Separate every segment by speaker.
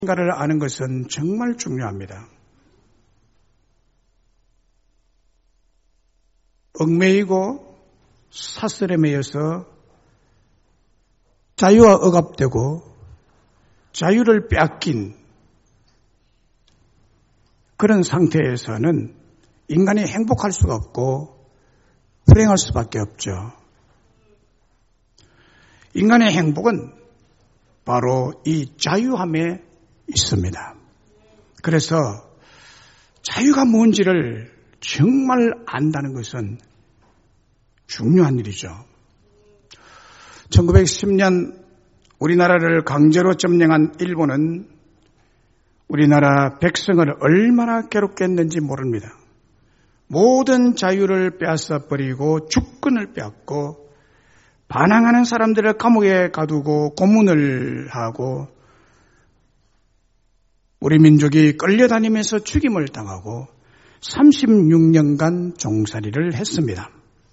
Speaker 1: 인가를 아는 것은 정말 중요합니다. 얽매이고 사슬에 매여서 자유와 억압되고 자유를 빼앗긴 그런 상태에서는 인간이 행복할 수가 없고 불행할 수밖에 없죠. 인간의 행복은 바로 이 자유함에 있습니다. 그래서 자유가 뭔지를 정말 안다는 것은 중요한 일이죠. 1910년 우리나라를 강제로 점령한 일본은 우리나라 백성을 얼마나 괴롭게 했는지 모릅니다. 모든 자유를 빼앗아 버리고 주권을 빼앗고 반항하는 사람들을 감옥에 가두고 고문을 하고 우리 민족이 끌려다니면서 죽임을 당하고 36년간 종살이를 했습니다.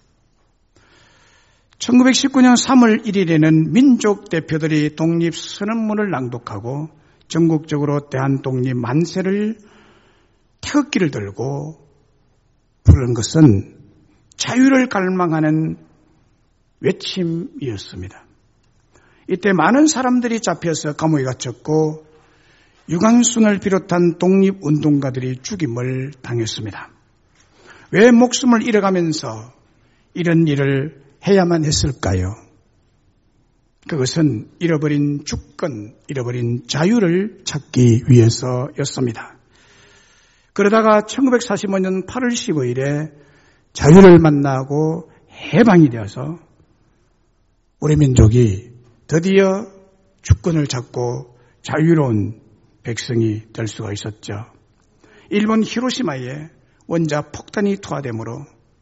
Speaker 1: 1919년 3월 1일에는 민족 대표들이 독립선언문을 낭독하고 전국적으로 대한독립 만세를 태극기를 들고 부른 것은 자유를 갈망하는 외침이었습니다. 이때 많은 사람들이 잡혀서 감옥에 갇혔고 유관순을 비롯한 독립운동가들이 죽임을 당했습니다. 왜 목숨을 잃어가면서 이런 일을 해야만 했을까요? 그것은 잃어버린 주권, 잃어버린 자유를 찾기 위해서였습니다. 그러다가 1945년 8월 15일에 자유를 만나고 해방이 되어서 우리 민족이 드디어 주권을 잡고 자유로운 백성이 될 수가 있었죠. 일본 히로시마에 원자 폭탄이 투하되므로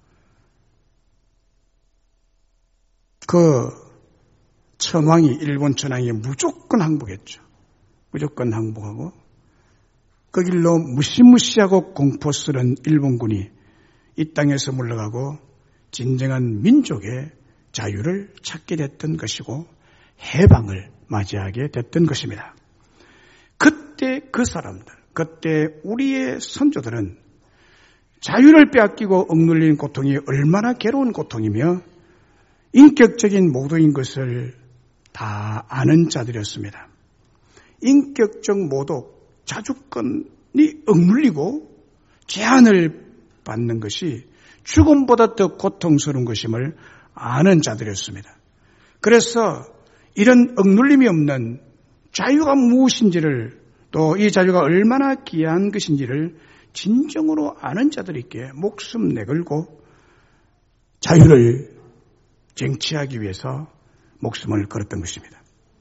Speaker 1: 그 일본 천황이 무조건 항복했죠. 무조건 항복하고 그 길로 무시무시하고 공포스런 일본군이 이 땅에서 물러가고 진정한 민족의 자유를 찾게 됐던 것이고 해방을 맞이하게 됐던 것입니다. 그때 그 사람들, 그때 우리의 선조들은 자유를 빼앗기고 억눌린 고통이 얼마나 괴로운 고통이며 인격적인 모독인 것을 다 아는 자들이었습니다. 인격적 모독, 자주권이 억눌리고 제한을 받는 것이 죽음보다 더 고통스러운 것임을 아는 자들이었습니다. 그래서 이런 억눌림이 없는 자유가 무엇인지를 또 이 자유가 얼마나 귀한 것인지를 진정으로 아는 자들에게 목숨 내걸고 자유를 쟁취하기 위해서 목숨을 걸었던 것입니다.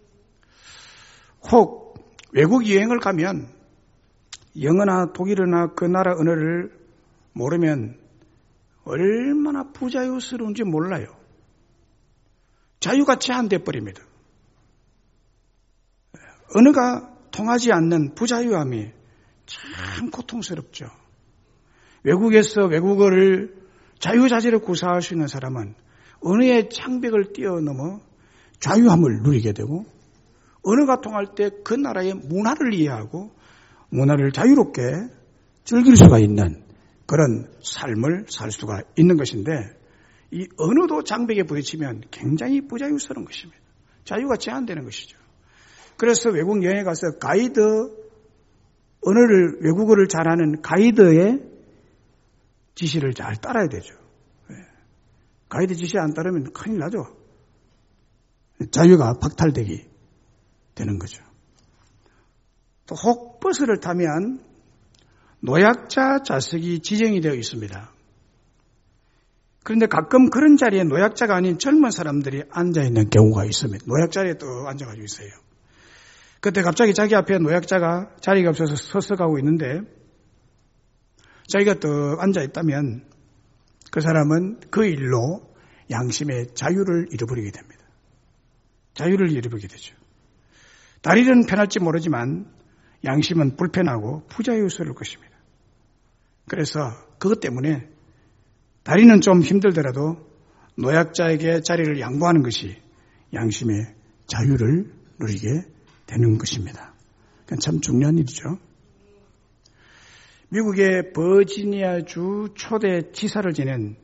Speaker 1: 혹 외국 여행을 가면 영어나 독일어나 그 나라 언어를 모르면 얼마나 부자유스러운지 몰라요. 자유가 제한돼 버립니다. 언어가 통하지 않는 부자유함이 참 고통스럽죠. 외국에서 외국어를 자유자재로 구사할 수 있는 사람은 언어의 장벽을 뛰어넘어 자유함을 누리게 되고 언어가 통할 때 그 나라의 문화를 이해하고 문화를 자유롭게 즐길 수가 있는 그런 삶을 살 수가 있는 것인데 이 언어도 장벽에 부딪히면 굉장히 부자유스러운 것입니다. 자유가 제한되는 것이죠. 그래서 외국 여행에 가서 외국어를 잘하는 가이드의 지시를 잘 따라야 되죠. 가이드 지시 안 따르면 큰일 나죠. 자유가 박탈되게 되는 거죠. 또 혹 버스를 타면 노약자 좌석이 지정이 되어 있습니다. 그런데 가끔 그런 자리에 노약자가 아닌 젊은 사람들이 앉아있는 경우가 있습니다. 노약자리에 또 앉아가지고 있어요. 그때 갑자기 자기 앞에 노약자가 자리가 없어서 서서 가고 있는데 자기가 또 앉아있다면 그 사람은 그 일로 양심의 자유를 잃어버리게 됩니다. 자유를 잃어버리게 되죠. 다리는 편할지 모르지만 양심은 불편하고 부자유스러울 것입니다. 그래서 그것 때문에 다리는 좀 힘들더라도 노약자에게 자리를 양보하는 것이 양심의 자유를 누리게 되는 것입니다. 참 중요한 일이죠. 미국의 버지니아주 초대 지사를 지낸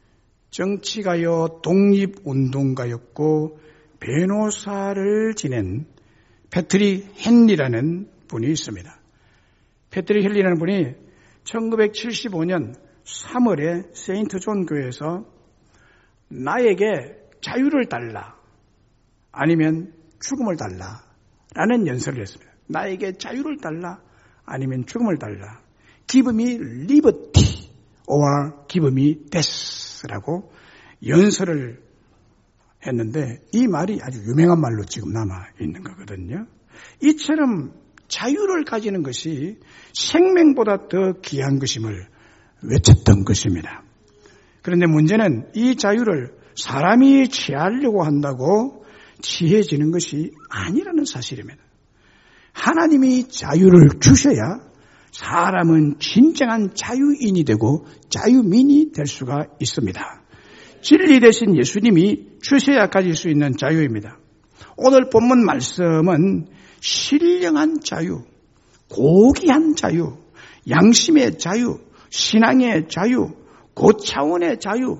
Speaker 1: 정치가요, 독립운동가였고 변호사를 지낸 패트릭 헨리라는 분이 있습니다. 패트릭 헨리라는 분이 1975년 3월에 세인트 존 교회에서 나에게 자유를 달라 아니면 죽음을 달라 라는 연설을 했습니다. 나에게 자유를 달라 아니면 죽음을 달라. Give me liberty or give me death라고 연설을 했는데 이 말이 아주 유명한 말로 지금 남아 있는 거거든요. 이처럼 자유를 가지는 것이 생명보다 더 귀한 것임을 외쳤던 것입니다. 그런데 문제는 이 자유를 사람이 취하려고 한다고 취해지는 것이 아니라는 사실입니다. 하나님이 자유를 주셔야 사람은 진정한 자유인이 되고 자유민이 될 수가 있습니다. 진리 대신 예수님이 주셔야 가질 수 있는 자유입니다. 오늘 본문 말씀은 신령한 자유, 고귀한 자유, 양심의 자유, 신앙의 자유, 고차원의 자유,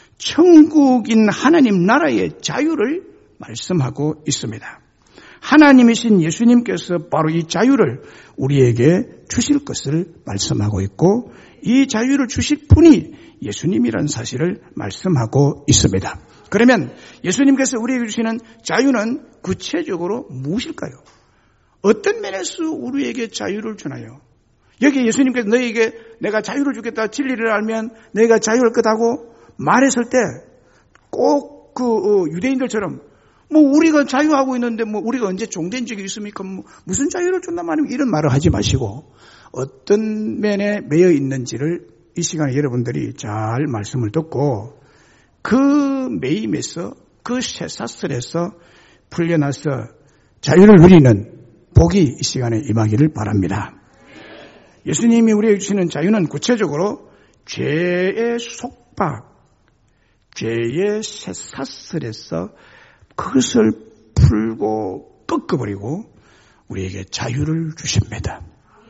Speaker 1: 천국인 하나님 나라의 자유를 말씀하고 있습니다. 하나님이신 예수님께서 바로 이 자유를 우리에게 주실 것을 말씀하고 있고 이 자유를 주실 분이 예수님이라는 사실을 말씀하고 있습니다. 그러면 예수님께서 우리에게 주시는 자유는 구체적으로 무엇일까요? 어떤 면에서 우리에게 자유를 주나요? 여기 예수님께서 너희에게 내가 자유를 주겠다, 진리를 알면 너희가 자유할 거다고 말했을 때 꼭 유대인들처럼 우리가 자유하고 있는데 우리가 언제 종된 적이 있습니까? 무슨 자유를 준단 말이면 이런 말을 하지 마시고 어떤 면에 매여 있는지를 이 시간에 여러분들이 잘 말씀을 듣고 그 매임에서 그 쇠사슬에서 풀려나서 자유를 누리는 복이 이 시간에 임하기를 바랍니다. 예수님이 우리에게 주시는 자유는 구체적으로 죄의 속박, 죄의 쇠사슬에서 그것을 풀고 꺾어버리고 우리에게 자유를 주십니다.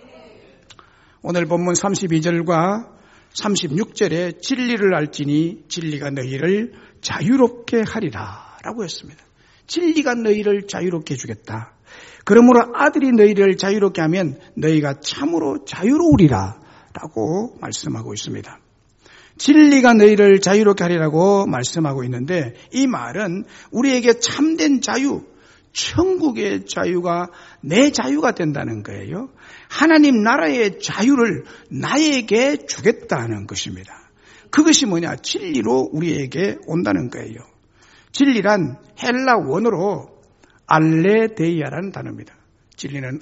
Speaker 1: 오늘 본문 32절과 36절에 진리를 알지니 진리가 너희를 자유롭게 하리라 라고 했습니다. 진리가 너희를 자유롭게 해주겠다. 그러므로 아들이 너희를 자유롭게 하면 너희가 참으로 자유로우리라 라고 말씀하고 있습니다. 진리가 너희를 자유롭게 하리라고 말씀하고 있는데 이 말은 우리에게 참된 자유, 천국의 자유가 내 자유가 된다는 거예요. 하나님 나라의 자유를 나에게 주겠다는 것입니다. 그것이 뭐냐? 진리로 우리에게 온다는 거예요. 진리란 헬라 원어로 알레데이아라는 단어입니다. 진리는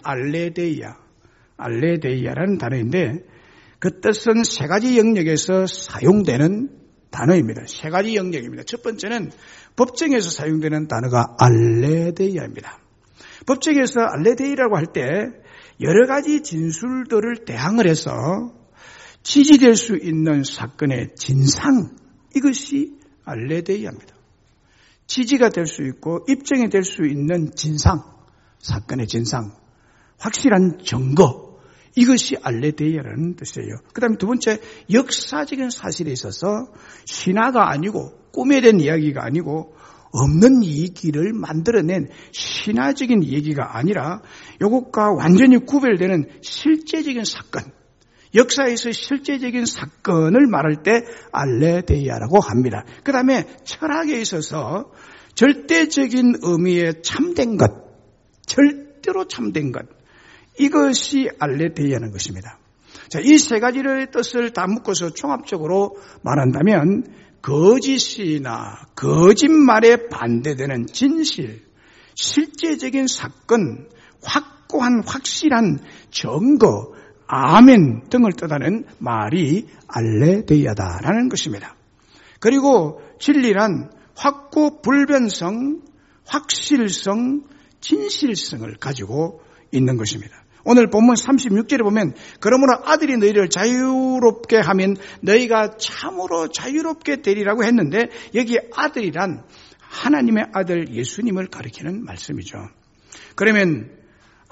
Speaker 1: 알레데이아라는 단어인데 그 뜻은 세 가지 영역에서 사용되는 단어입니다. 세 가지 영역입니다. 첫 번째는 법정에서 사용되는 단어가 알레데이아입니다. 법정에서 알레데이라고 할 때 여러 가지 진술들을 대항을 해서 지지될 수 있는 사건의 진상, 이것이 알레데이아입니다. 지지가 될 수 있고 입증이 될 수 있는 진상, 사건의 진상, 확실한 증거, 이것이 알레데이아라는 뜻이에요. 그 다음에 두 번째, 역사적인 사실에 있어서 신화가 아니고 꿈에 대한 이야기가 아니고 없는 얘기를 만들어낸 신화적인 얘기가 아니라 이것과 완전히 구별되는 실제적인 사건, 역사에서 실제적인 사건을 말할 때 알레데이아라고 합니다. 그 다음에 철학에 있어서 절대적인 의미의 참된 것, 절대로 참된 것, 이것이 알레데이아는 것입니다. 자, 이 세 가지의 뜻을 다 묶어서 종합적으로 말한다면 거짓이나 거짓말에 반대되는 진실, 실제적인 사건, 확고한 확실한 증거, 아멘 등을 뜻하는 말이 알레데이아다라는 것입니다. 그리고 진리란 확고 불변성, 확실성, 진실성을 가지고 있는 것입니다. 오늘 본문 36절에 보면 그러므로 아들이 너희를 자유롭게 하면 너희가 참으로 자유롭게 되리라고 했는데 여기 아들이란 하나님의 아들 예수님을 가리키는 말씀이죠. 그러면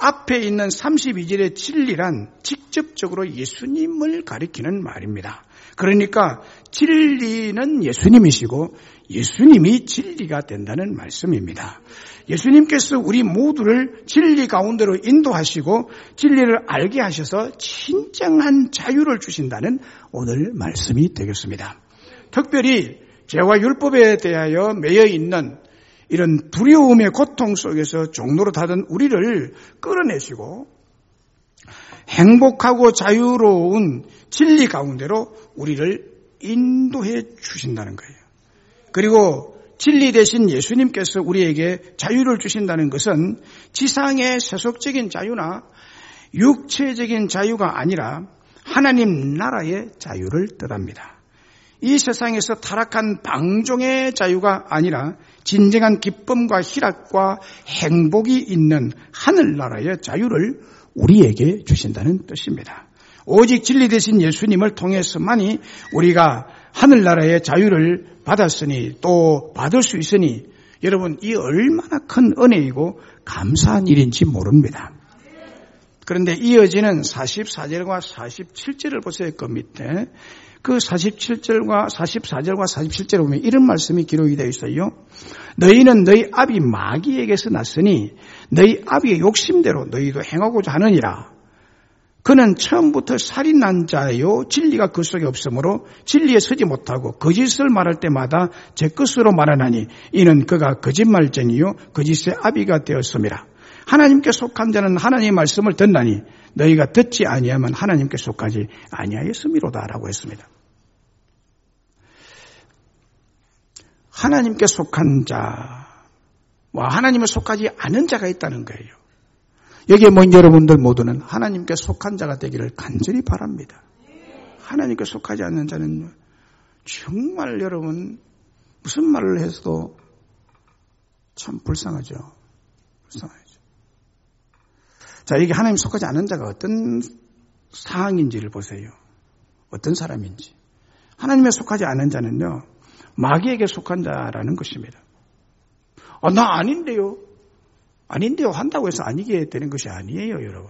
Speaker 1: 앞에 있는 32절의 진리란 직접적으로 예수님을 가리키는 말입니다. 그러니까 진리는 예수님이시고 예수님이 진리가 된다는 말씀입니다. 예수님께서 우리 모두를 진리 가운데로 인도하시고 진리를 알게 하셔서 진정한 자유를 주신다는 오늘 말씀이 되겠습니다. 특별히 죄와 율법에 대하여 매여 있는 이런 두려움의 고통 속에서 종로로 타던 우리를 끌어내시고 행복하고 자유로운 진리 가운데로 우리를 인도해 주신다는 거예요. 그리고 진리 대신 예수님께서 우리에게 자유를 주신다는 것은 지상의 세속적인 자유나 육체적인 자유가 아니라 하나님 나라의 자유를 뜻합니다. 이 세상에서 타락한 방종의 자유가 아니라 진정한 기쁨과 희락과 행복이 있는 하늘나라의 자유를 우리에게 주신다는 뜻입니다. 오직 진리 되신 예수님을 통해서만이 우리가 하늘나라의 자유를 받았으니 또 받을 수 있으니 여러분 이 얼마나 큰 은혜이고 감사한 일인지 모릅니다. 그런데 이어지는 44절과 47절을 보세요. 그 밑에 그 47절과 44절과 47절에 보면 이런 말씀이 기록이 되어 있어요. 너희는 너희 아비 마귀에게서 났으니 너희 아비의 욕심대로 너희도 행하고자 하느니라. 그는 처음부터 살인한 자요 진리가 그 속에 없으므로 진리에 서지 못하고 거짓을 말할 때마다 제 것으로 말하나니 이는 그가 거짓말쟁이요 거짓의 아비가 되었음이라. 하나님께 속한 자는 하나님의 말씀을 듣나니 너희가 듣지 아니하면 하나님께 속하지 아니하였음이로다라고 했습니다. 하나님께 속한 자와 하나님에 속하지 않은 자가 있다는 거예요. 여기에 모인 여러분들 모두는 하나님께 속한 자가 되기를 간절히 바랍니다. 하나님께 속하지 않는 자는 정말 여러분 무슨 말을 해도 참 불쌍하죠. 불쌍하죠. 자, 이게 하나님 속하지 않은 자가 어떤 상황인지를 보세요. 어떤 사람인지. 하나님에 속하지 않은 자는요, 마귀에게 속한 자라는 것입니다. 나 아닌데요. 아닌데요 한다고 해서 아니게 되는 것이 아니에요, 여러분.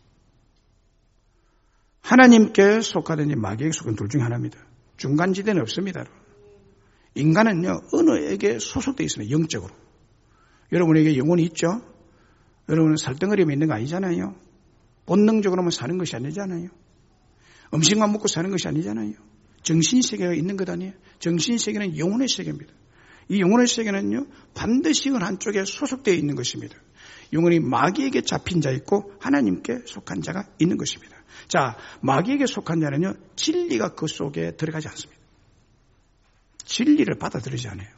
Speaker 1: 하나님께 속하든지 마귀에게 속한 둘 중에 하나입니다. 중간지대는 없습니다. 인간은요, 어느에게 소속되어 있습니다, 영적으로. 여러분에게 영혼이 있죠? 여러분은 살덩어리에 있는 거 아니잖아요. 본능적으로만 사는 것이 아니잖아요. 음식만 먹고 사는 것이 아니잖아요. 정신세계가 있는 것 아니에요. 정신세계는 영혼의 세계입니다. 이 영혼의 세계는요, 반드시 한쪽에 소속되어 있는 것입니다. 영혼이 마귀에게 잡힌 자 있고 하나님께 속한 자가 있는 것입니다. 자, 마귀에게 속한 자는요, 진리가 그 속에 들어가지 않습니다. 진리를 받아들이지 않아요.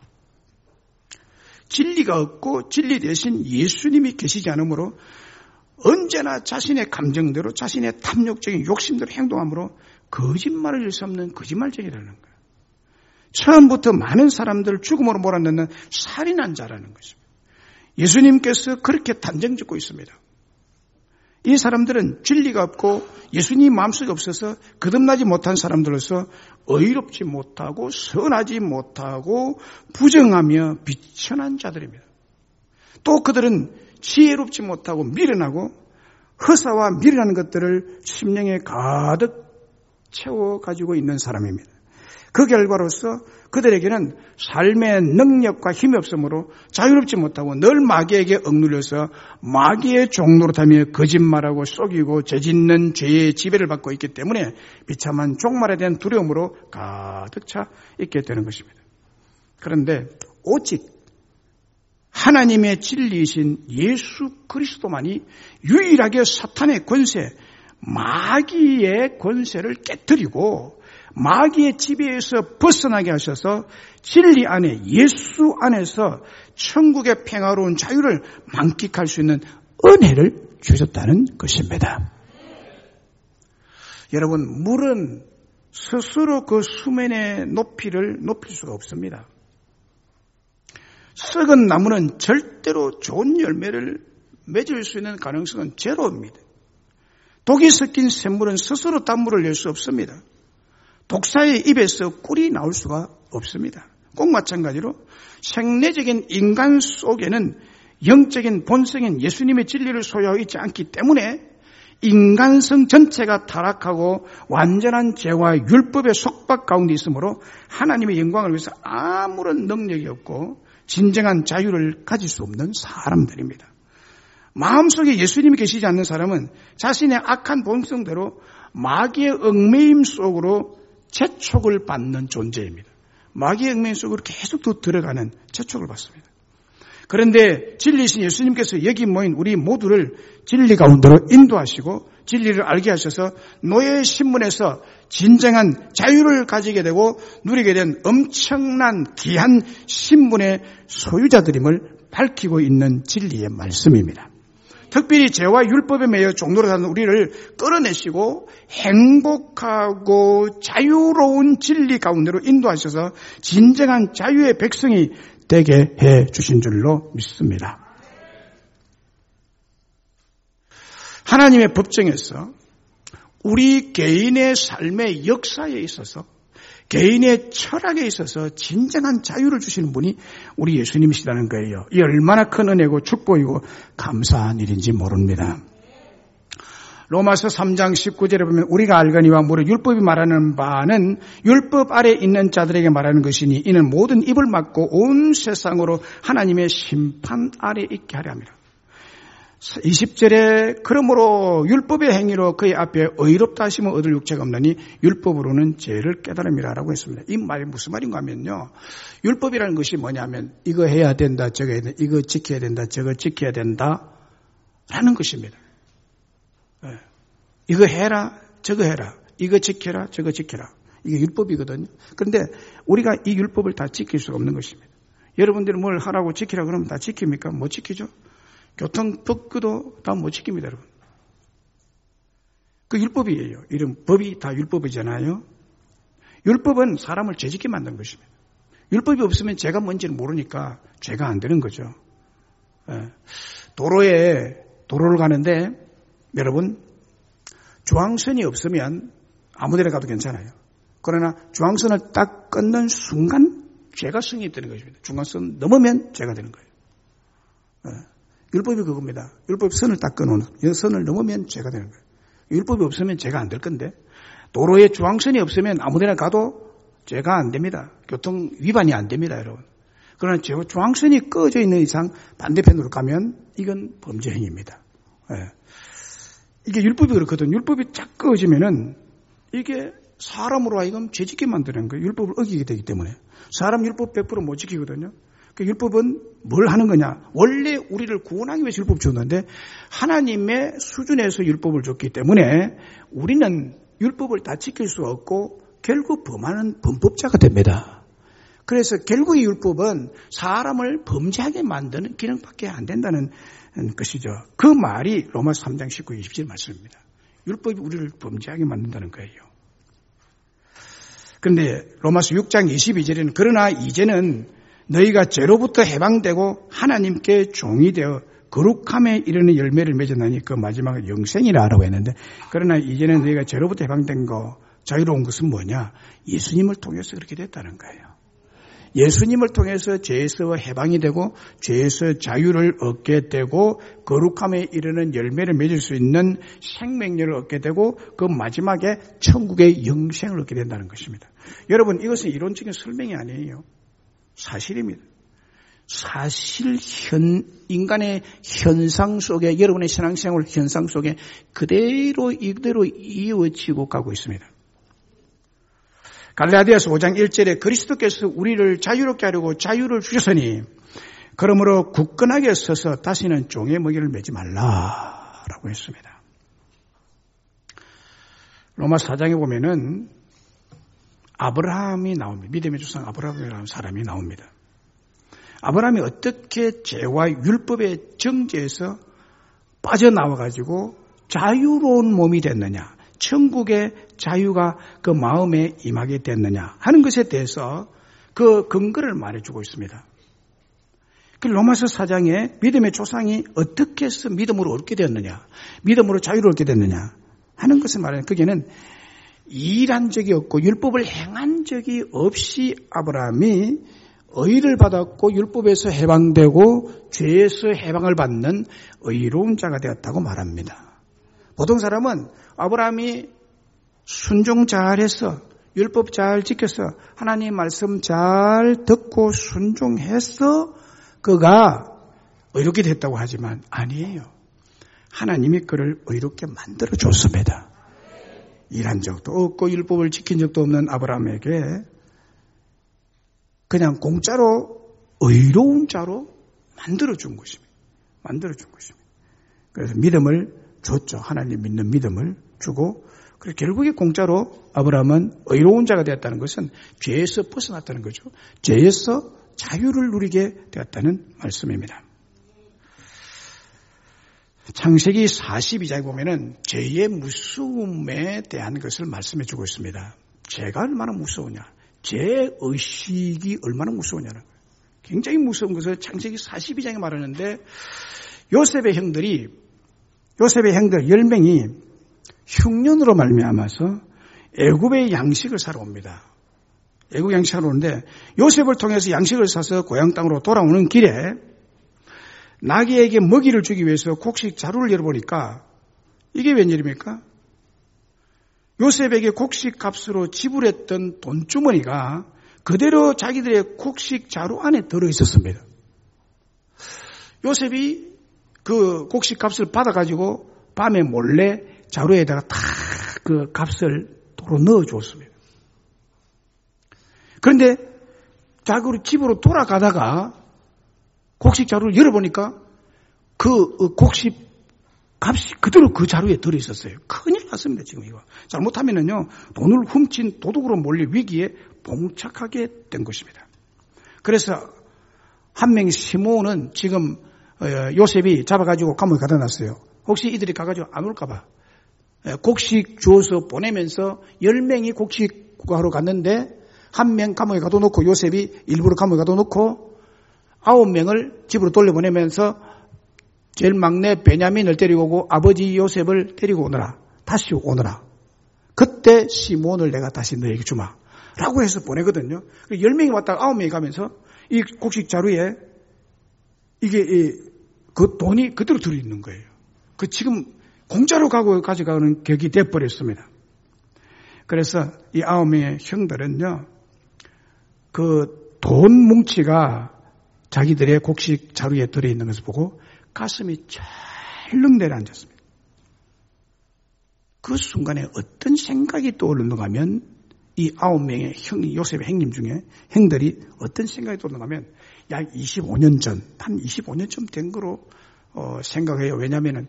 Speaker 1: 진리가 없고 진리 대신 예수님이 계시지 않으므로 언제나 자신의 감정대로 자신의 탐욕적인 욕심대로 행동함으로 거짓말을 할 수 없는 거짓말쟁이라는 거예요. 처음부터 많은 사람들을 죽음으로 몰아넣는 살인한 자라는 것입니다. 예수님께서 그렇게 단정짓고 있습니다. 이 사람들은 진리가 없고 예수님 마음속에 없어서 거듭나지 못한 사람들로서 의롭지 못하고 선하지 못하고 부정하며 비천한 자들입니다. 또 그들은 지혜롭지 못하고 미련하고 허사와 미련한 것들을 심령에 가득 채워가지고 있는 사람입니다. 그 결과로서 그들에게는 삶의 능력과 힘이 없으므로 자유롭지 못하고 늘 마귀에게 억눌려서 마귀의 종노릇하며 거짓말하고 속이고 죄짓는 죄의 지배를 받고 있기 때문에 비참한 종말에 대한 두려움으로 가득 차 있게 되는 것입니다. 그런데 오직 하나님의 진리이신 예수 그리스도만이 유일하게 사탄의 권세, 마귀의 권세를 깨뜨리고 마귀의 지배에서 벗어나게 하셔서 진리 안에 예수 안에서 천국의 평화로운 자유를 만끽할 수 있는 은혜를 주셨다는 것입니다. 여러분, 물은 스스로 그 수면의 높이를 높일 수가 없습니다. 썩은 나무는 절대로 좋은 열매를 맺을 수 있는 가능성은 제로입니다. 독이 섞인 샘물은 스스로 단물을 낼 수 없습니다. 독사의 입에서 꿀이 나올 수가 없습니다. 꼭 마찬가지로 생내적인 인간 속에는 영적인 본성인 예수님의 진리를 소유하고 있지 않기 때문에 인간성 전체가 타락하고 완전한 죄와 율법의 속박 가운데 있으므로 하나님의 영광을 위해서 아무런 능력이 없고 진정한 자유를 가질 수 없는 사람들입니다. 마음속에 예수님이 계시지 않는 사람은 자신의 악한 본성대로 마귀의 얽매임 속으로 재촉을 받는 존재입니다. 마귀의 얽매임 속으로 계속 더 들어가는 재촉을 받습니다. 그런데 진리이신 예수님께서 여기 모인 우리 모두를 진리 가운데로 인도하시고 진리를 알게 하셔서 노예 신분에서 진정한 자유를 가지게 되고 누리게 된 엄청난 귀한 신분의 소유자들임을 밝히고 있는 진리의 말씀입니다. 특별히 죄와 율법에 매여 종로로 사는 우리를 끌어내시고 행복하고 자유로운 진리 가운데로 인도하셔서 진정한 자유의 백성이 되게 해 주신 줄로 믿습니다. 하나님의 법정에서 우리 개인의 삶의 역사에 있어서 개인의 철학에 있어서 진정한 자유를 주시는 분이 우리 예수님이시라는 거예요. 이 얼마나 큰 은혜고 축복이고 감사한 일인지 모릅니다. 로마서 3장 19절에 보면 우리가 알거니와 무릇 율법이 말하는 바는 율법 아래 있는 자들에게 말하는 것이니 이는 모든 입을 막고 온 세상으로 하나님의 심판 아래 있게 하려 합니다. 20절에 그러므로 율법의 행위로 그의 앞에 의롭다 하심을 얻을 육체가 없나니 율법으로는 죄를 깨달음이라 라고 했습니다. 이 말이 무슨 말인가 하면요. 율법이라는 것이 뭐냐면 이거 해야 된다, 저거 해야 된다, 이거 지켜야 된다, 저거 지켜야 된다 라는 것입니다. 이거 해라, 저거 해라, 이거 지켜라, 저거 지켜라. 이게 율법이거든요. 그런데 우리가 이 율법을 다 지킬 수가 없는 것입니다. 여러분들이 뭘 하라고 지키라 그러면 다 지킵니까? 못 지키죠? 교통법규도 다 못 지킵니다, 여러분. 그 율법이에요. 이런 법이 다 율법이잖아요. 율법은 사람을 죄짓게 만든 것입니다. 율법이 없으면 죄가 뭔지를 모르니까 죄가 안 되는 거죠. 도로를 가는데 여러분 중앙선이 없으면 아무데나 가도 괜찮아요. 그러나 중앙선을 딱 끊는 순간 죄가 성립되는 것입니다. 중앙선 넘으면 죄가 되는 거예요. 율법이 그겁니다. 율법 선을 딱 끊어놓는 선을 넘으면 죄가 되는 거예요. 율법이 없으면 죄가 안 될 건데 도로에 중앙선이 없으면 아무데나 가도 죄가 안 됩니다. 교통 위반이 안 됩니다, 여러분. 그러나 중앙선이 꺼져 있는 이상 반대편으로 가면 이건 범죄 행위입니다. 이게 율법이 그렇거든요. 율법이 쫙 꺼지면은 이게 사람으로 하여금 죄짓게 만드는 거예요. 율법을 어기게 되기 때문에. 사람 율법 100% 못 지키거든요. 그 율법은 뭘 하는 거냐? 원래 우리를 구원하기 위해서 율법 줬는데 하나님의 수준에서 율법을 줬기 때문에 우리는 율법을 다 지킬 수 없고 결국 범하는 범법자가 됩니다. 그래서 결국 이 율법은 사람을 범죄하게 만드는 기능밖에 안 된다는 것이죠. 그 말이 로마서 3장 19, 20절 말씀입니다. 율법이 우리를 범죄하게 만든다는 거예요. 그런데 로마서 6장 22절에는 그러나 이제는 너희가 죄로부터 해방되고 하나님께 종이 되어 거룩함에 이르는 열매를 맺었나니 그 마지막은 영생이라 하라고 했는데 그러나 이제는 너희가 죄로부터 해방된 거 자유로운 것은 뭐냐? 예수님을 통해서 그렇게 됐다는 거예요. 예수님을 통해서 죄에서 해방이 되고 죄에서 자유를 얻게 되고 거룩함에 이르는 열매를 맺을 수 있는 생명력을 얻게 되고 그 마지막에 천국의 영생을 얻게 된다는 것입니다. 여러분 이것은 이론적인 설명이 아니에요. 사실입니다. 사실 인간의 현상 속에 여러분의 신앙생활 현상 속에 그대로 이어지고 가고 있습니다. 갈라디아서 5장 1절에 그리스도께서 우리를 자유롭게 하려고 자유를 주셨으니 그러므로 굳건하게 서서 다시는 종의 먹이를 매지 말라라고 했습니다. 로마 4장에 보면은 아브라함이 나옵니다. 믿음의 조상 아브라함이라는 사람이 나옵니다. 아브라함이 어떻게 죄와 율법의 정죄에서 빠져나와가지고 자유로운 몸이 됐느냐, 천국의 자유가 그 마음에 임하게 됐느냐 하는 것에 대해서 그 근거를 말해주고 있습니다. 그 로마서 4장에 믿음의 조상이 어떻게 해서 믿음으로 얻게 되었느냐, 믿음으로 자유를 얻게 됐느냐 하는 것을 말하는 거기에는 일한 적이 없고 율법을 행한 적이 없이 아브라함이 의를 받았고 율법에서 해방되고 죄에서 해방을 받는 의로운 자가 되었다고 말합니다. 보통 사람은 아브라함이 순종 잘해서 율법 잘 지켜서 하나님 말씀 잘 듣고 순종해서 그가 의롭게 됐다고 하지만 아니에요. 하나님이 그를 의롭게 만들어 줬습니다. 일한 적도 없고 율법을 지킨 적도 없는 아브라함에게 그냥 공짜로 의로운 자로 만들어 준 것입니다. 만들어 준 것입니다. 그래서 믿음을 줬죠. 하나님 믿는 믿음을 주고 그래서 결국에 공짜로 아브라함은 의로운 자가 되었다는 것은 죄에서 벗어났다는 거죠. 죄에서 자유를 누리게 되었다는 말씀입니다. 창세기 42장에 보면은 죄의 무서움에 대한 것을 말씀해 주고 있습니다. 죄가 얼마나 무서우냐. 죄의식이 얼마나 무서우냐는 거예요. 굉장히 무서운 것을 창세기 42장에 말하는데 요셉의 형들 10명이 흉년으로 말미암아서 애굽의 양식을 사러 옵니다. 애굽 양식을 사러 오는데 요셉을 통해서 양식을 사서 고향 땅으로 돌아오는 길에 나귀에게 먹이를 주기 위해서 곡식 자루를 열어보니까 이게 웬일입니까? 요셉에게 곡식 값으로 지불했던 돈주머니가 그대로 자기들의 곡식 자루 안에 들어있었습니다. 요셉이 그 곡식 값을 받아가지고 밤에 몰래 자루에다가 다 그 값을 도로 넣어주었습니다. 그런데 자기 집으로 돌아가다가 곡식 자루를 열어보니까 그 곡식 값이 그대로 그 자루에 들어있었어요. 큰일 났습니다, 지금 이거. 잘못하면은요, 돈을 훔친 도둑으로 몰릴 위기에 봉착하게 된 것입니다. 그래서 한 명 시몬은 지금 요셉이 잡아가지고 감옥에 가다 놨어요. 혹시 이들이 가가지고 안 올까봐. 곡식 주워서 보내면서 10명이 곡식 구하러 갔는데 한 명 감옥에 가둬놓고 요셉이 일부러 감옥에 가둬놓고 9명을 집으로 돌려보내면서 제일 막내 베냐민을 데리고 오고 아버지 요셉을 데리고 오너라. 다시 오너라. 그때 시몬을 내가 다시 너에게 주마. 라고 해서 보내거든요. 10명이 왔다가 9명이 가면서 이 곡식 자루에 이게 그 돈이 그대로 들어있는 거예요. 그 지금 공짜로 가져가는 격이 돼버렸습니다. 그래서 이 9명의 형들은요, 그 돈 뭉치가 자기들의 곡식 자루에 들어있는 것을 보고 가슴이 철렁 내려앉았습니다. 그 순간에 어떤 생각이 떠오르는가 하면 이 9명의 요셉의 형님 중에 형들이 어떤 생각이 떠오르는가 하면 약 25년 전, 한 25년쯤 된 거로 생각해요. 왜냐하면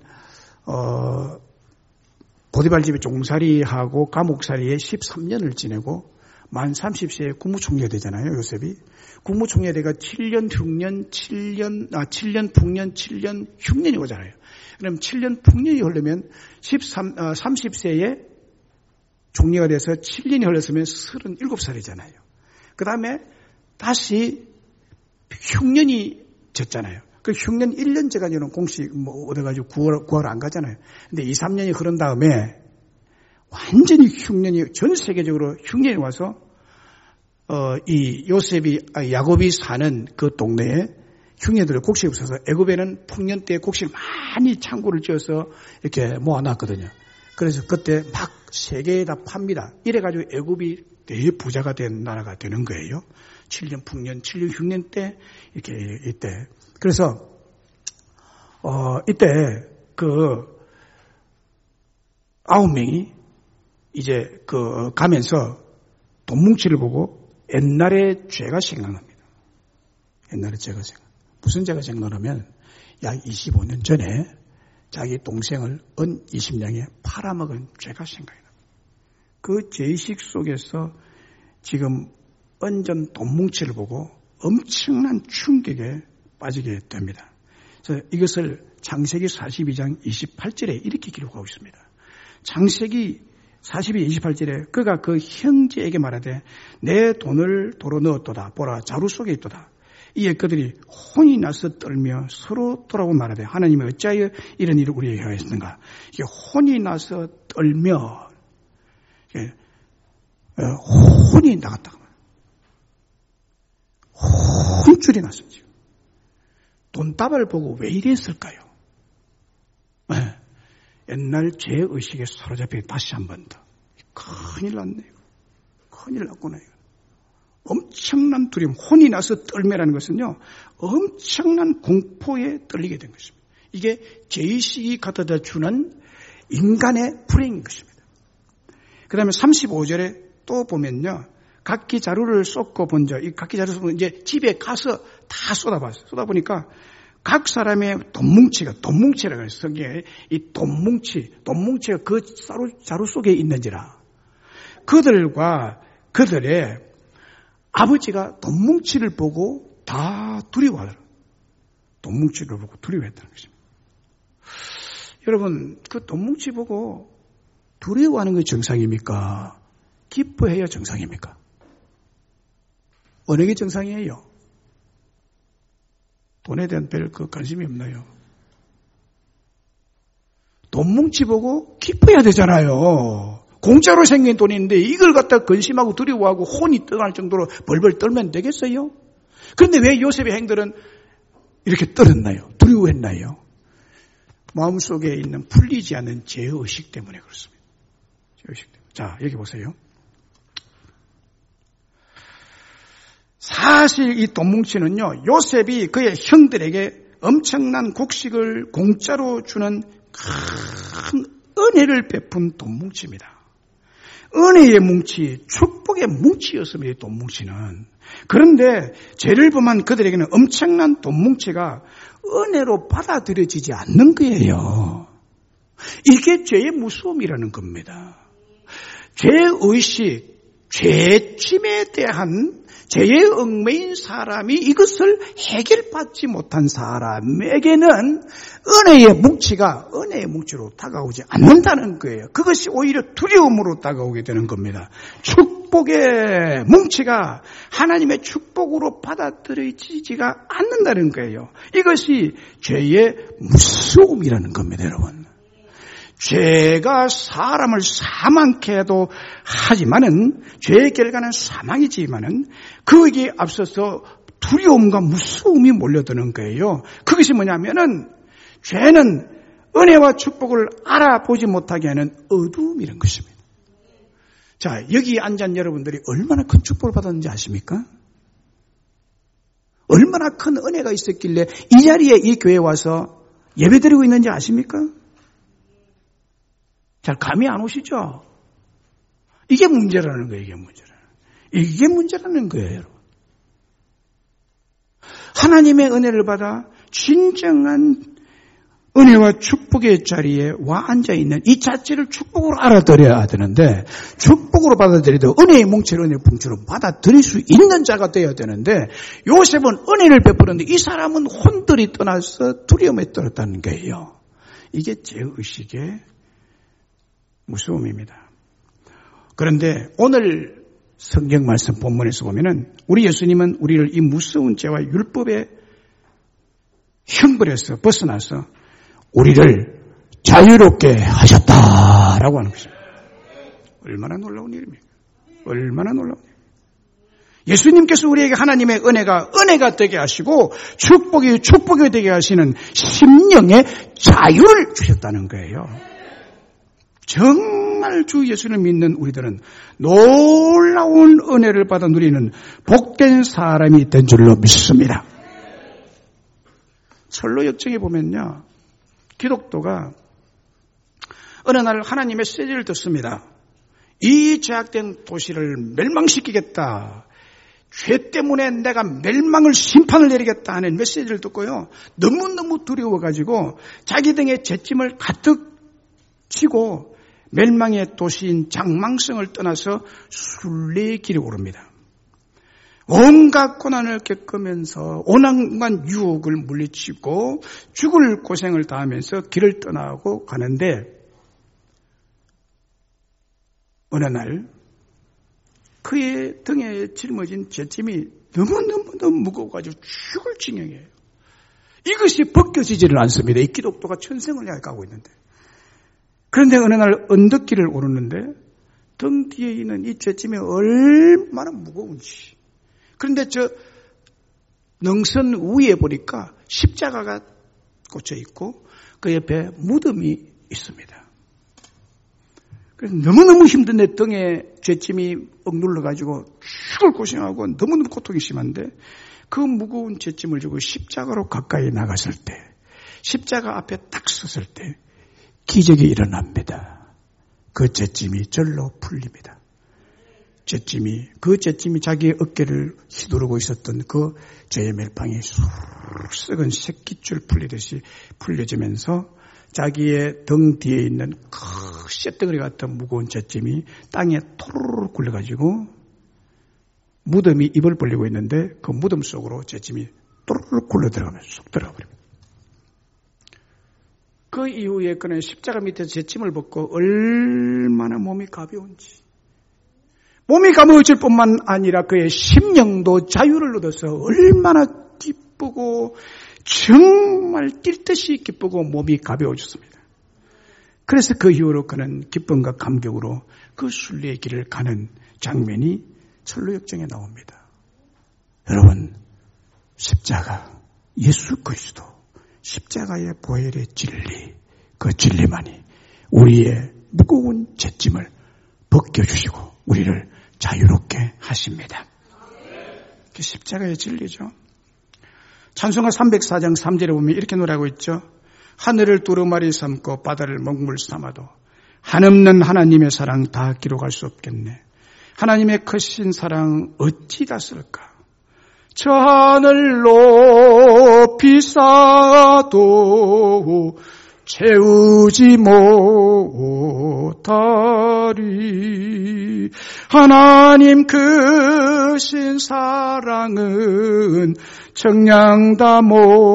Speaker 1: 보디발 집에 종살이하고 감옥살이에 13년을 지내고 만 30세에 국무총리가 되잖아요, 요셉이. 국무총리가 7년 흉년, 7년 풍년, 7년 흉년이 오잖아요. 그럼 7년 풍년이 흐르면 30세에 총리가 돼서 7년이 흘렀으면 37살이잖아요. 그 다음에 다시 흉년이 졌잖아요. 그 흉년 1년째까지는 공식 얻어가지고 구하러 안 가잖아요. 근데 2, 3년이 흐른 다음에 완전히 흉년이, 전 세계적으로 흉년이 와서, 이 야곱이 사는 그 동네에 흉년들의 곡식이 없어서 애굽에는 풍년 때 곡식을 많이 창고를 지어서 이렇게 모아놨거든요. 그래서 그때 막 세계에다 팝니다. 이래가지고 애굽이 대부자가 된 나라가 되는 거예요. 7년 풍년, 7년 흉년 때, 이때. 그래서, 이때, 9명이 이제 가면서 돈 뭉치를 보고 옛날에 죄가 생각납니다. 옛날에 죄가 무슨 죄가 생각나면 약 25년 전에 자기 동생을 은 20냥에 팔아먹은 죄가 생각이 납니다. 그 죄의식 속에서 지금 은전 돈 뭉치를 보고 엄청난 충격에 빠지게 됩니다. 그래서 이것을 창세기 42장 28절에 이렇게 기록하고 있습니다. 창세기 42, 28절에 그가 그 형제에게 말하되 내 돈을 도로 넣었도다. 보라 자루 속에 있도다. 이에 그들이 혼이 나서 떨며 서로 돌아오고 말하되 하나님이 어찌하여 이런 일을 우리에게 하였는가. 이게 혼이 나서 떨며 혼이 나갔다. 혼쭐이 났었죠. 돈다발 보고 왜 이랬을까요? 네. 옛날 죄의식에 사로잡혀 다시 한 번 더. 큰일 났네요. 큰일 났구나. 엄청난 두려움, 혼이 나서 떨매라는 것은요, 엄청난 공포에 떨리게 된 것입니다. 이게 죄의식이 갖다 주는 인간의 불행인 것입니다. 그 다음에 35절에 또 보면요, 각기 자루를 쏟고 본 자, 이 각기 자루를 쏟고 이제 집에 가서 다 쏟아봤어요. 쏟아보니까 각 사람의 돈뭉치라고 해서 성경에 이 돈뭉치가 그 자루 속에 있는지라. 그들과 그들의 아버지가 돈뭉치를 보고 다 두려워하더라고요. 돈뭉치를 보고 두려워했다는 것입니다. 여러분, 그 돈뭉치 보고 두려워하는 게 정상입니까? 기뻐해야 정상입니까? 어느 게 정상이에요? 돈에 대한 별 관심이 없나요? 돈뭉치 보고 기뻐해야 되잖아요. 공짜로 생긴 돈이 있는데 이걸 갖다 근심하고 두려워하고 혼이 떠날 정도로 벌벌 떨면 되겠어요? 그런데 왜 요셉의 행들은 이렇게 떨었나요? 두려워했나요? 마음속에 있는 풀리지 않는 죄의식 때문에 그렇습니다. 죄의식 때문에. 자, 여기 보세요. 사실 이 돈뭉치는요, 요셉이 그의 형들에게 엄청난 곡식을 공짜로 주는 큰 은혜를 베푼 돈뭉치입니다. 은혜의 뭉치, 축복의 뭉치였습니다. 이 돈뭉치는. 그런데 죄를 범한 그들에게는 엄청난 돈뭉치가 은혜로 받아들여지지 않는 거예요. 이게 죄의 무서움이라는 겁니다. 죄의식, 죄짐에 대한 죄에 얽매인 사람이 이것을 해결받지 못한 사람에게는 은혜의 뭉치로 다가오지 않는다는 거예요. 그것이 오히려 두려움으로 다가오게 되는 겁니다. 축복의 뭉치가 하나님의 축복으로 받아들여지지가 않는다는 거예요. 이것이 죄의 무서움이라는 겁니다, 여러분. 죄가 사람을 사망케 해도 하지만은 죄의 결과는 사망이지만은 거기에 앞서서 두려움과 무서움이 몰려드는 거예요. 그것이 뭐냐면은 죄는 은혜와 축복을 알아보지 못하게 하는 어두움이라는 것입니다. 자, 여기 앉은 여러분들이 얼마나 큰 축복을 받았는지 아십니까? 얼마나 큰 은혜가 있었길래 이 자리에 이 교회에 와서 예배드리고 있는지 아십니까? 잘 감이 안 오시죠? 이게 문제라는 거예요, 이게 문제라는 거예요, 여러분. 하나님의 은혜를 받아 진정한 은혜와 축복의 자리에 와 앉아있는 이 자체를 축복으로 알아들여야 되는데, 축복으로 받아들이도 은혜의 뭉치를 은혜의 뭉치로 받아들일 수 있는 자가 되어야 되는데, 요셉은 은혜를 베푸는데 이 사람은 혼들이 떠나서 두려움에 떨었다는 거예요. 이게 죄의식의 무서움입니다. 그런데 오늘 성경 말씀 본문에서 보면은 우리 예수님은 우리를 이 무서운 죄와 율법의 형벌에서 벗어나서 우리를 자유롭게 하셨다라고 하는 것입니다. 얼마나 놀라운 일입니까? 얼마나 놀라운 일. 예수님께서 우리에게 하나님의 은혜가 되게 하시고 축복이 되게 하시는 심령의 자유를 주셨다는 거예요. 정말 주 예수를 믿는 우리들은 놀라운 은혜를 받아 누리는 복된 사람이 된 줄로 믿습니다. 철로 역정에 보면요, 기독도가 어느 날 하나님의 메시지를 듣습니다. 이 죄악된 도시를 멸망시키겠다. 죄 때문에 내가 멸망을 심판을 내리겠다 하는 메시지를 듣고요, 너무너무 두려워가지고 자기 등에 죄짐을 가득 치고 멸망의 도시인 장망성을 떠나서 순례의 길에 오릅니다. 온갖 고난을 겪으면서 온갖 유혹을 물리치고 죽을 고생을 다하면서 길을 떠나고 가는데, 어느 날 그의 등에 짊어진 죄짐이 너무너무 무거워가지고 죽을 지경이에요. 이것이 벗겨지지를 않습니다. 이 기독도가 천생을 향해 가고 있는데. 그런데 어느 날 언덕길을 오르는데 등 뒤에 있는 이 죄짐이 얼마나 무거운지. 그런데 저 능선 위에 보니까 십자가가 꽂혀 있고 그 옆에 무덤이 있습니다. 그래서 너무너무 힘든 내 등에 죄짐이 억눌러가지고 죽을 고생하고 너무너무 고통이 심한데 그 무거운 죄짐을 지고 십자가로 가까이 나갔을 때 십자가 앞에 딱 섰을 때 기적이 일어납니다. 그 죄짐이 절로 풀립니다. 그 죄짐이 자기의 어깨를 휘두르고 있었던 그 죄의 멜빵이 쑥 썩은 새끼줄 풀리듯이 풀려지면서 자기의 등 뒤에 있는 큰 쇳덩어리 같은 무거운 죄짐이 땅에 토르르 굴려가지고 무덤이 입을 벌리고 있는데 그 무덤 속으로 죄짐이 토르르 굴러 들어가면서 쏙 들어가 버립니다. 그 이후에 그는 십자가 밑에서 죄짐을 벗고 얼마나 몸이 가벼운지 몸이 가벼워질 뿐만 아니라 그의 심령도 자유를 얻어서 얼마나 기쁘고 정말 뛸 듯이 기쁘고 몸이 가벼워졌습니다. 그래서 그 이후로 그는 기쁨과 감격으로 그 순례의 길을 가는 장면이 철로역정에 나옵니다. 여러분, 십자가, 예수 그리스도, 십자가의 보혈의 진리, 그 진리만이 우리의 무거운 죄짐을 벗겨주시고 우리를 자유롭게 하십니다. 그 십자가의 진리죠. 찬송가 304장 3절에 보면 이렇게 노래하고 있죠. 하늘을 두루마리 삼고 바다를 먹물 삼아도 한없는 하나님의 사랑 다 기록할 수 없겠네. 하나님의 크신 사랑 어찌 다 쓸까? 저 하늘 높이 쌓아도 채우지 못하리. 하나님 크신 사랑은 청량 다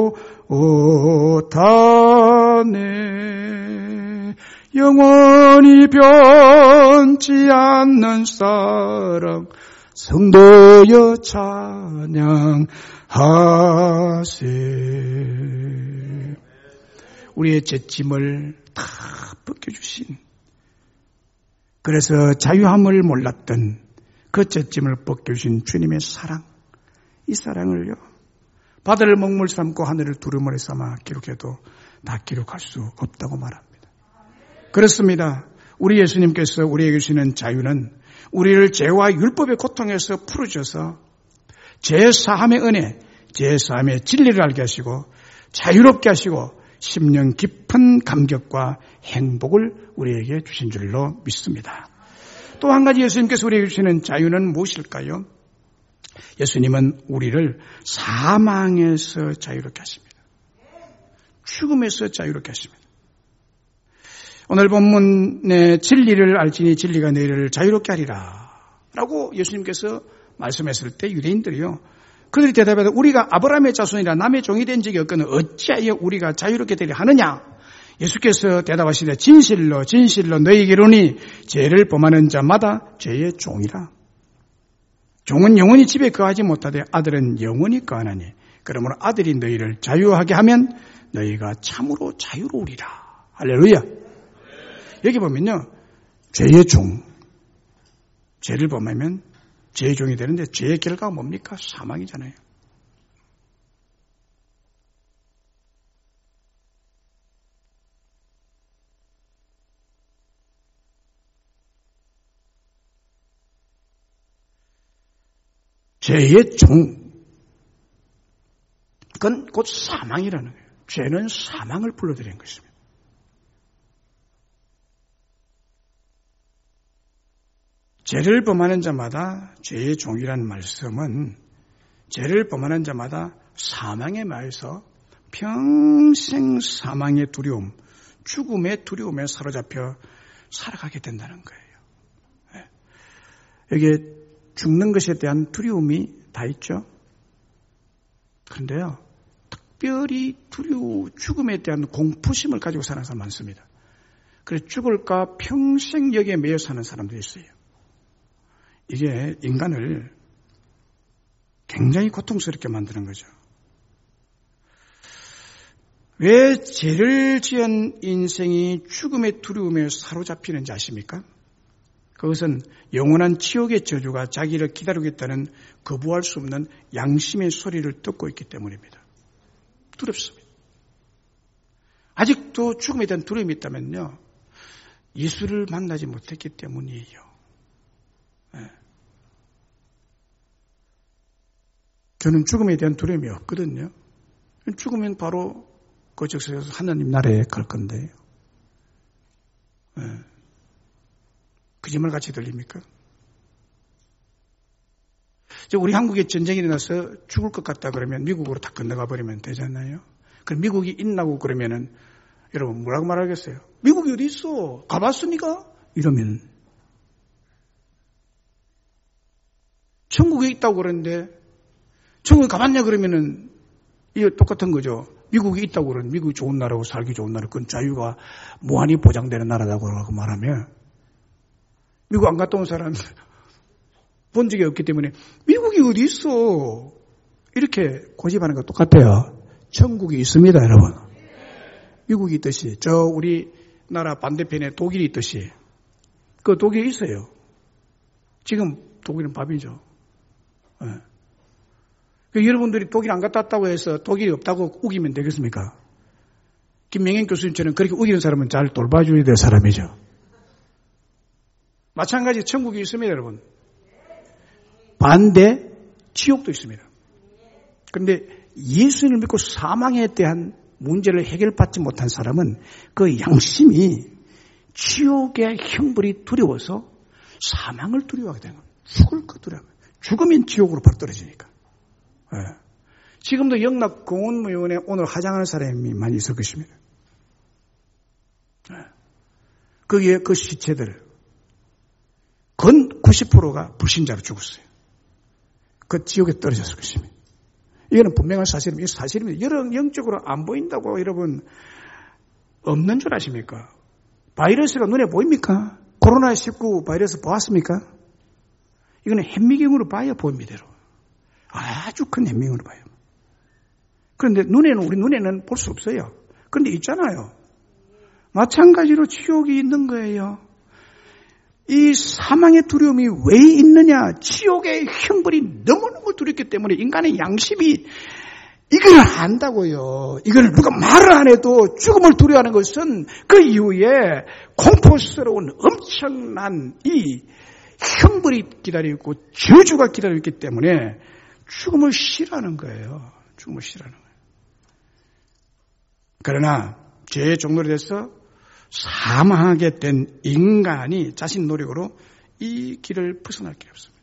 Speaker 1: 못하네. 영원히 변치 않는 사랑 성도여 찬양하세. 우리의 죄짐을 다 벗겨주신, 그래서 자유함을 몰랐던 그 죄짐을 벗겨주신 주님의 사랑, 이 사랑을요 바다를 먹물 삼고 하늘을 두루마리 삼아 기록해도 다 기록할 수 없다고 말합니다. 그렇습니다. 우리 예수님께서 우리에게 주시는 자유는 우리를 죄와 율법의 고통에서 풀어줘서 죄사함의 은혜, 죄사함의 진리를 알게 하시고 자유롭게 하시고 심령 깊은 감격과 행복을 우리에게 주신 줄로 믿습니다. 또 한 가지 예수님께서 우리에게 주시는 자유는 무엇일까요? 예수님은 우리를 사망에서 자유롭게 하십니다. 죽음에서 자유롭게 하십니다. 오늘 본문의 진리를 알지니 진리가 너희를 자유롭게 하리라 라고 예수님께서 말씀했을 때 유대인들이요, 그들이 대답해서 우리가 아브라함의 자손이라 남의 종이 된 적이 없거늘 어찌하여 우리가 자유롭게 되려 하느냐? 예수께서 대답하시되 진실로 진실로 너희에게 이르노니 죄를 범하는 자마다 죄의 종이라. 종은 영원히 집에 거하지 못하되 아들은 영원히 거하나니 그러므로 아들이 너희를 자유하게 하면 너희가 참으로 자유로우리라. 할렐루야. 여기 보면요, 죄의 종, 죄를 범하면 죄의 종이 되는데 죄의 결과가 뭡니까? 사망이잖아요. 죄의 종, 그건 곧 사망이라는 거예요. 죄는 사망을 불러들이는 것입니다. 죄를 범하는 자마다 죄의 종이라는 말씀은 죄를 범하는 자마다 사망에 매여서 평생 사망의 두려움, 죽음의 두려움에 사로잡혀 살아가게 된다는 거예요. 여기에 죽는 것에 대한 두려움이 다 있죠. 그런데요, 특별히 죽음에 대한 공포심을 가지고 사는 사람 많습니다. 그래서 죽을까 평생 여기에 매여 사는 사람도 있어요. 이게 인간을 굉장히 고통스럽게 만드는 거죠. 왜 죄를 지은 인생이 죽음의 두려움에 사로잡히는지 아십니까? 그것은 영원한 지옥의 저주가 자기를 기다리고 있다는 거부할 수 없는 양심의 소리를 듣고 있기 때문입니다. 두렵습니다. 아직도 죽음에 대한 두려움이 있다면요, 예수를 만나지 못했기 때문이에요. 네. 저는 죽음에 대한 두려움이 없거든요. 죽으면 바로 거적에서 하나님 나라에 갈 건데요. 네. 거짓말 같이 들립니까? 우리 한국에 전쟁이 일어나서 죽을 것 같다 그러면 미국으로 다 건너가 버리면 되잖아요. 그럼 미국이 있나고 그러면은 여러분 뭐라고 말하겠어요? 미국이 어디 있어? 가봤습니까? 이러면 천국에 있다고 그러는데 천국에 가봤냐 그러면은 이거 똑같은 거죠. 미국이 있다고 그러는 미국이 좋은 나라고 살기 좋은 나라, 그건 자유가 무한히 보장되는 나라라고 말하면 미국 안 갔다 온 사람 본 적이 없기 때문에 미국이 어디 있어? 이렇게 고집하는 거 똑같아요. 천국이 있습니다, 여러분. 미국이 있듯이 저 우리나라 반대편에 독일이 있듯이 그 독일이 있어요. 지금 독일은 밥이죠. 네. 여러분들이 독일 안 갔다 왔다고 해서 독일이 없다고 우기면 되겠습니까? 김명현 교수님처럼 그렇게 우기는 사람은 잘 돌봐줘야 될 사람이죠. 마찬가지 천국이 있습니다, 여러분. 반대 지옥도 있습니다. 그런데 예수님을 믿고 사망에 대한 문제를 해결받지 못한 사람은 그 양심이 지옥의 형벌이 두려워서 사망을 두려워하게 되는 거예요. 죽을 거 두려워. 죽으면 지옥으로 바로 떨어지니까. 네. 지금도 영락 공원무용원에 오늘 화장하는 사람이 많이 있을 것입니다. 네. 거기에 그 시체들 건 90%가 불신자로 죽었어요. 그 지옥에 떨어졌을 것입니다. 이거는 분명한 사실입니다. 이 사실입니다. 영적으로 안 보인다고 여러분 없는 줄 아십니까? 바이러스가 눈에 보입니까? 코로나19 바이러스 보았습니까? 이거는 현미경으로 봐야 보입니다. 여러분. 아주 큰 현미경으로 봐요. 그런데 우리 눈에는 볼 수 없어요. 그런데 있잖아요. 마찬가지로 지옥이 있는 거예요. 이 사망의 두려움이 왜 있느냐? 지옥의 형벌이 너무너무 두렵기 때문에 인간의 양심이 이걸 안다고요. 이걸 누가 말을 안 해도 죽음을 두려워하는 것은 그 이후에 공포스러운 엄청난 이 형벌이 기다리고 저주가 기다리고 있기 때문에 죽음을 싫어하는 거예요. 죽음을 싫어하는 거예요. 그러나 죄의 종로로 돼서 사망하게 된 인간이 자신 노력으로 이 길을 벗어날 길이 없습니다.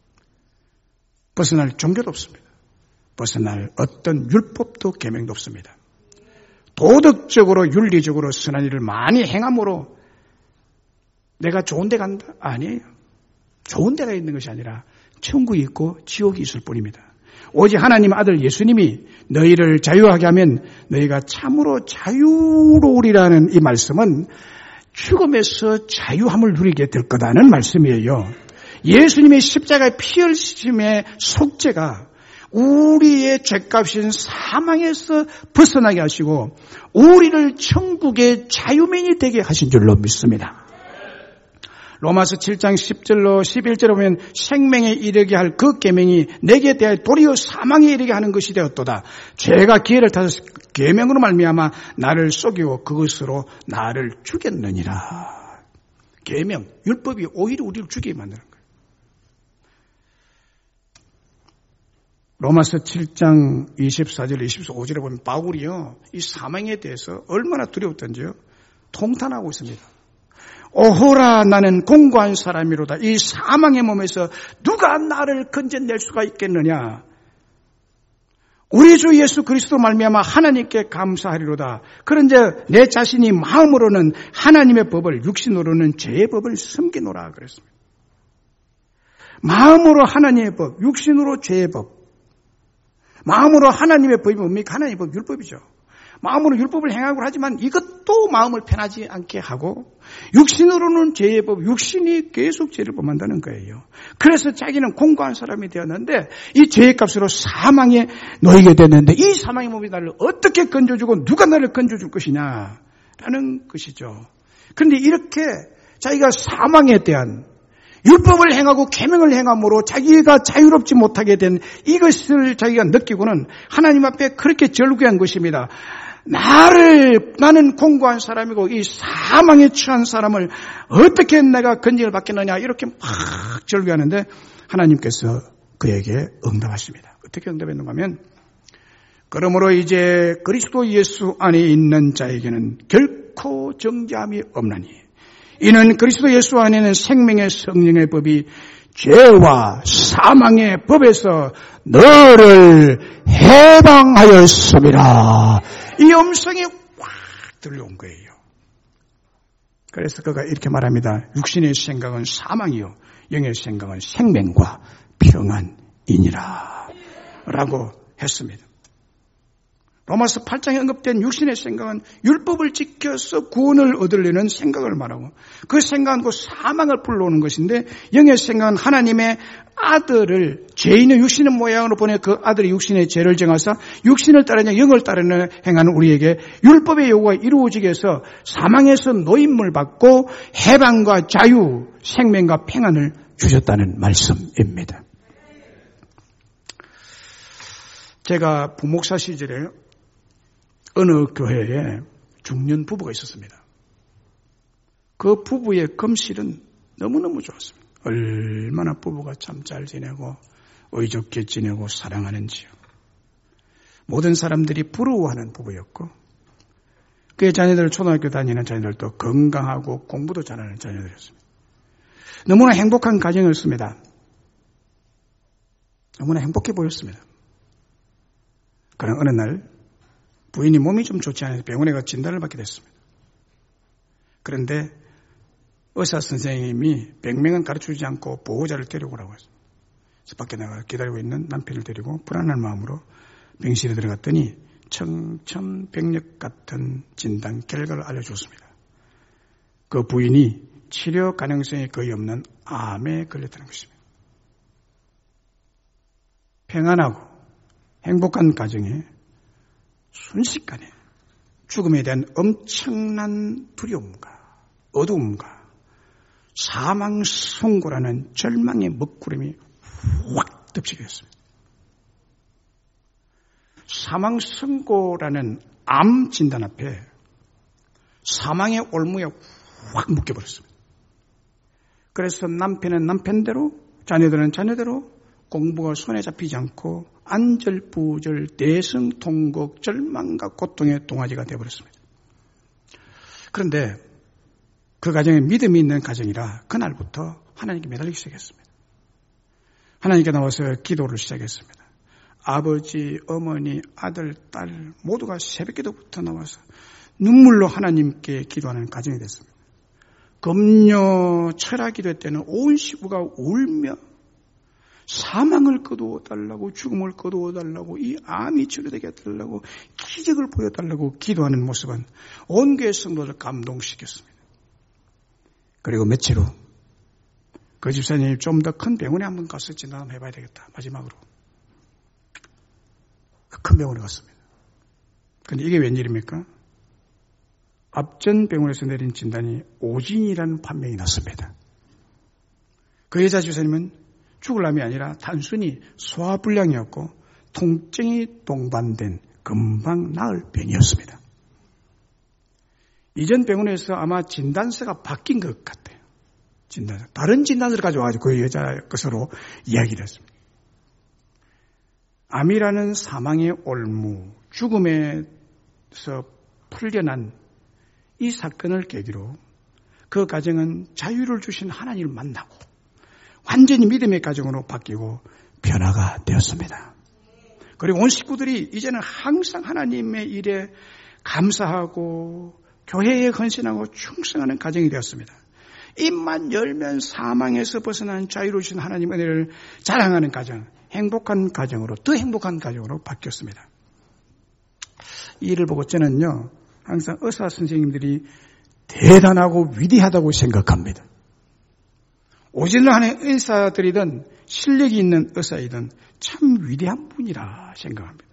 Speaker 1: 벗어날 종교도 없습니다. 벗어날 어떤 율법도 계명도 없습니다. 도덕적으로 윤리적으로 선한 일을 많이 행함으로 내가 좋은 데 간다? 아니에요. 좋은 데가 있는 것이 아니라 천국이 있고 지옥이 있을 뿐입니다. 오직 하나님 아들 예수님이 너희를 자유하게 하면 너희가 참으로 자유로우리라는 이 말씀은 죽음에서 자유함을 누리게 될 거다는 말씀이에요. 예수님의 십자가의 피 흘리심의 속죄가 우리의 죄값인 사망에서 벗어나게 하시고 우리를 천국의 자유민이 되게 하신 줄로 믿습니다. 로마서 7장 10절로 11절에 보면 생명에 이르게 할 그 계명이 내게 대하여 도리어 사망에 이르게 하는 것이 되었도다. 죄가 기회를 타서 계명으로 말미암아 나를 속이고 그것으로 나를 죽였느니라. 계명, 율법이 오히려 우리를 죽이게 만드는 거예요. 로마서 7장 24절 25절에 보면 바울이요, 이 사망에 대해서 얼마나 두려웠던지요 통탄하고 있습니다. 오호라 나는 공고한 사람이로다. 이 사망의 몸에서 누가 나를 건져낼 수가 있겠느냐. 우리 주 예수 그리스도 말미암아 하나님께 감사하리로다. 그런즉 내 자신이 마음으로는 하나님의 법을 육신으로는 죄의 법을 섬기노라 그랬습니다. 마음으로 하나님의 법, 육신으로 죄의 법. 마음으로 하나님의 법이 뭡니까? 하나님의 법, 율법이죠. 마음으로 율법을 행하고 하지만 이것도 마음을 편하지 않게 하고 육신으로는 죄의 법, 육신이 계속 죄를 범한다는 거예요. 그래서 자기는 공고한 사람이 되었는데 이 죄의 값으로 사망에 놓이게 됐는데 이 사망의 몸이 나를 어떻게 건져주고 누가 나를 건져줄 것이냐라는 것이죠. 그런데 이렇게 자기가 사망에 대한 율법을 행하고 계명을 행함으로 자기가 자유롭지 못하게 된 이것을 자기가 느끼고는 하나님 앞에 그렇게 절규한 것입니다. 나는 공고한 사람이고 이 사망에 처한 사람을 어떻게 내가 건진을 받겠느냐 이렇게 막 절규하는데 하나님께서 그에게 응답하십니다. 어떻게 응답했는가 하면 그러므로 이제 그리스도 예수 안에 있는 자에게는 결코 정죄함이 없나니 이는 그리스도 예수 안에는 생명의 성령의 법이 죄와 사망의 법에서 너를 해방하였습니다. 이 음성이 확 들려온 거예요. 그래서 그가 이렇게 말합니다. 육신의 생각은 사망이요 영의 생각은 생명과 평안이니라 라고 했습니다. 로마서 8장에 언급된 육신의 생각은 율법을 지켜서 구원을 얻으려는 생각을 말하고 그 생각은 곧 사망을 불러오는 것인데 영의 생각은 하나님의 아들을 죄인의 육신의 모양으로 보내 그 아들이 육신의 죄를 정하사 육신을 따르냐 영을 따르냐 행하는 우리에게 율법의 요구가 이루어지게 해서 사망에서 노임을 받고 해방과 자유, 생명과 평안을 주셨다는 말씀입니다. 제가 부목사 시절에 어느 교회에 중년 부부가 있었습니다. 그 부부의 금실은 너무너무 좋았습니다. 얼마나 부부가 참 잘 지내고 의좋게 지내고 사랑하는지요. 모든 사람들이 부러워하는 부부였고 그의 자녀들 초등학교 다니는 자녀들도 건강하고 공부도 잘하는 자녀들이었습니다. 너무나 행복한 가정이었습니다. 너무나 행복해 보였습니다. 그러나 어느 날 부인이 몸이 좀 좋지 않아서 병원에 가 진단을 받게 됐습니다. 그런데 의사 선생님이 100명은 가르쳐주지 않고 보호자를 데리고 오라고 했습니다. 그래서 밖에 나가 기다리고 있는 남편을 데리고 불안한 마음으로 병실에 들어갔더니 청천벽력 같은 진단 결과를 알려줬습니다. 그 부인이 치료 가능성이 거의 없는 암에 걸렸다는 것입니다. 평안하고 행복한 가정에 순식간에 죽음에 대한 엄청난 두려움과 어두움과 사망 선고라는 절망의 먹구름이 확 덮치게 됐습니다. 사망 선고라는 암 진단 앞에 사망의 올무에 확 묶여버렸습니다. 그래서 남편은 남편대로 자녀들은 자녀대로 공부가 손에 잡히지 않고 안절부절 대성통곡 절망과 고통의 동아지가 되어버렸습니다. 그런데 그 가정에 믿음이 있는 가정이라 그날부터 하나님께 매달리기 시작했습니다. 하나님께 나와서 기도를 시작했습니다. 아버지, 어머니, 아들, 딸 모두가 새벽기도부터 나와서 눈물로 하나님께 기도하는 가정이 됐습니다. 금요 철학기도 때는 온 식구가 울며 사망을 거두어달라고 죽음을 거두어달라고 이 암이 치료되게 해달라고 기적을 보여달라고 기도하는 모습은 온 교회 성도를 감동시켰습니다. 그리고 며칠 후 그 집사님이 좀 더 큰 병원에 한번 가서 진단 해봐야 되겠다. 마지막으로 큰 병원에 갔습니다. 그런데 이게 웬일입니까? 앞전 병원에서 내린 진단이 오진이라는 판명이 났습니다. 그 여자 집사님은 죽을 암이 아니라 단순히 소화불량이었고 통증이 동반된 금방 나을 병이었습니다. 이전 병원에서 아마 진단서가 바뀐 것 같아요. 진단서. 다른 진단서를 가져와가지고 그 여자 것으로 이야기를 했습니다. 암이라는 사망의 올무, 죽음에서 풀려난 이 사건을 계기로 그 가정은 자유를 주신 하나님을 만나고 완전히 믿음의 가정으로 바뀌고 변화가 되었습니다. 그리고 온 식구들이 이제는 항상 하나님의 일에 감사하고 교회에 헌신하고 충성하는 가정이 되었습니다. 입만 열면 사망에서 벗어난 자유를 주신 하나님의 은혜를 자랑하는 가정, 행복한 가정으로, 더 행복한 가정으로 바뀌었습니다. 이 일을 보고 저는요, 항상 의사 선생님들이 대단하고 위대하다고 생각합니다. 오진을 하는 의사들이든 실력이 있는 의사이든 참 위대한 분이라 생각합니다.